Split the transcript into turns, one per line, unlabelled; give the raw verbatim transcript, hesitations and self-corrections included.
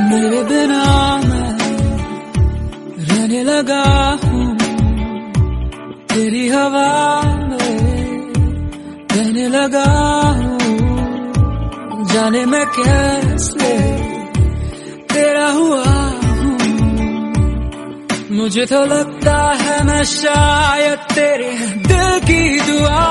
मेरे बिना मैं रहने लगा हूँ, तेरी हवा में रहने लगा हूँ। जाने मैं कैसे तेरा हुआ हूँ, मुझे तो लगता है मैं शायद तेरे दिल की दुआ